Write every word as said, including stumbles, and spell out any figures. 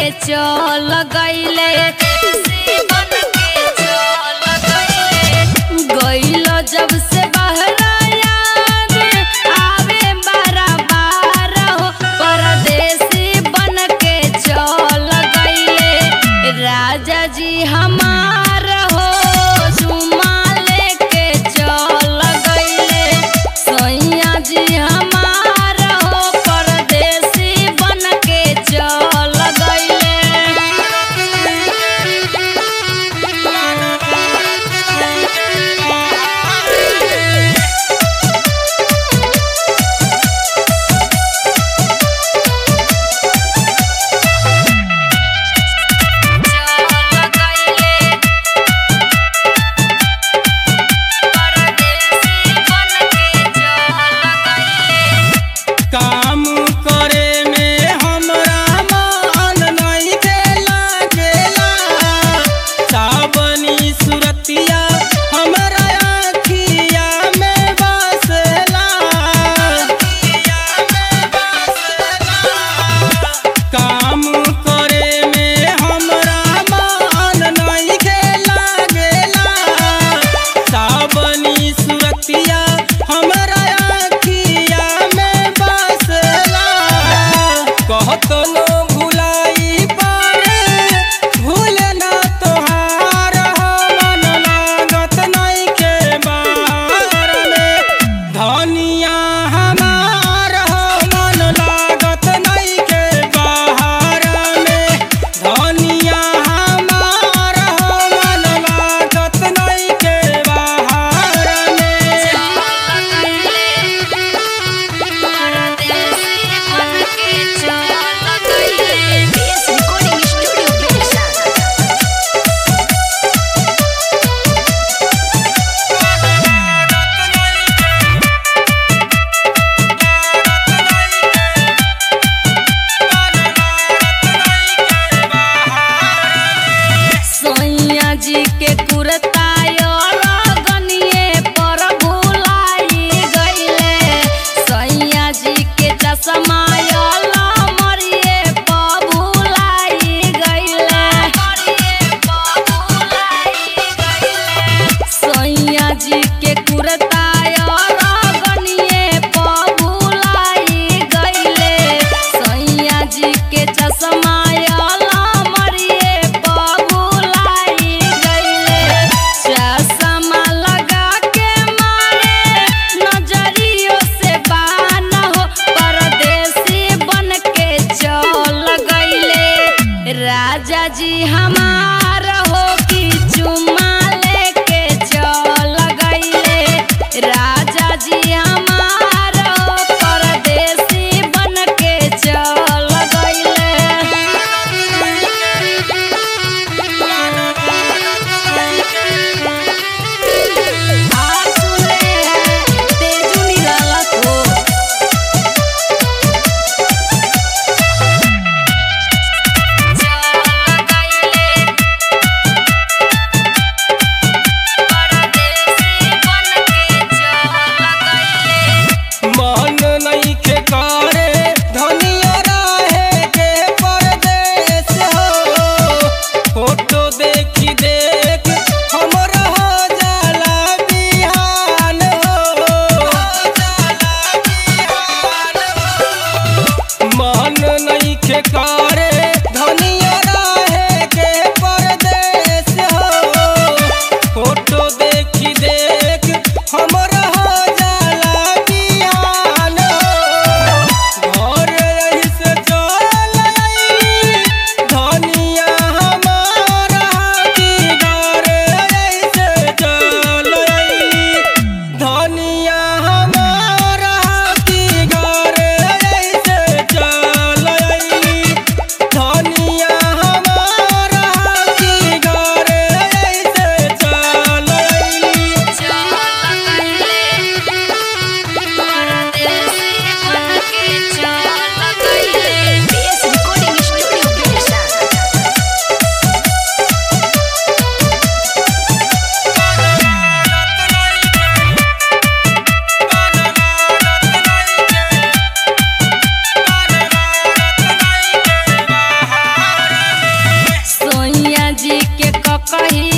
चल गईले गईल जब से बहरा याद आवे बारा बार हो परदेसी बन के चल गईले राजा जी हमार हो चुमा लेके चल गईले सैया जी हमार हो परदेसी बन के चल गईले। काम करे में हमरा मन नहीं खेला गेला सावनी सुरतिया हमरा आँखिया में बसला काम करे में हमरा मन नहीं खेला गेला सावनी सुरतिया हमरा आँखिया में बसला कहत नो भुलाई पारे भूल ना तोहार हो मन लागत नहीं के बार में धनिया हमार हो मन लागत नहीं के बाहर में धनिया हमार हो मन लागत नहीं के बाहर में। सैया जी के कुर्ता गनिए पर भुलाई गईले सैया जी के चश्मा मरिए पर भुलाई गईले सैया जी के कुर्ता गनिए पर भुलाई गईले सैया जी के चश्मा मरिए पर भुलाई गईले चश्मा लगा के मारे नजरियों से बान हो परदेसी बन के चल गईले राजा जी हमार हो कि चुमा लेके चल गईले राजा जी हमार हो परदेसी बन के चल गईले। आज सुने हैं तेजू निराला को चल गईले कही